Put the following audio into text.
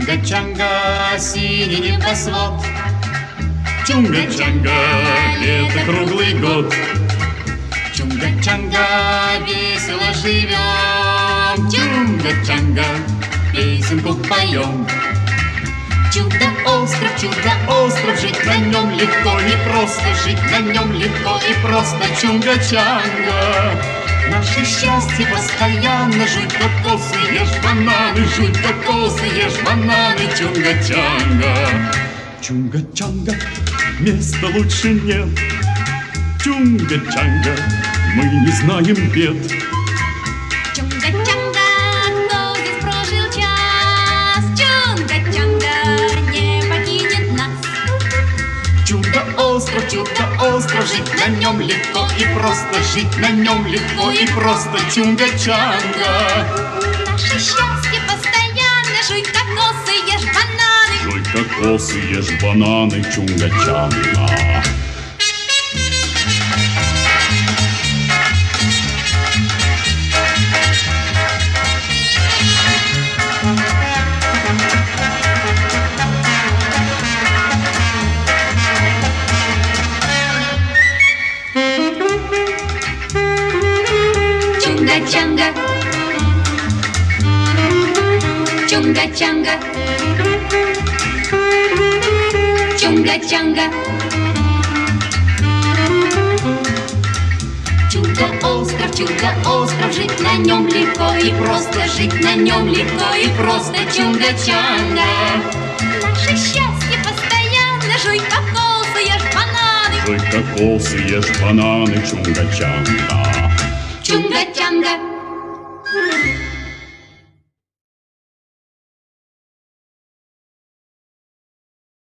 Чунга-чанга, синий небосвод. Чунга-чанга, лето круглый год. Чунга-чанга, весело живем. Чунга-чанга, песенку поем. Чудо-остров, жить на нем легко и просто, жить на нем легко и просто. Чунга-чанга, наше счастье постоянно. Жуй кокосы, ешь бананы, жуй кокосы, ешь бананы. Чунга-чанга. Чунга-чанга, места лучше нет. Чунга-чанга, мы не знаем бед. Чунга-чанга, кто здесь прожил час? Чунга-чанга не покинет нас. Чудо-остров, жить на нем легко и просто, жить на нем легко и просто. Чунга-чанга. Наше счастье постоянно. Жуй кокосы, ешь бананы. Жуй кокосы, ешь бананы. Чунга-чанга. Чунга-чанга, чунга-чанга, чунга-чанга. Чудо-остров, жить на нем легко и просто, жить на нем легко и просто. Чунга-чанга. Наше счастье постоянно. Жуй кокосы, ешь бананы. Жуй кокосы, ешь бананы. Чунга-чанга. Чунга-чанга.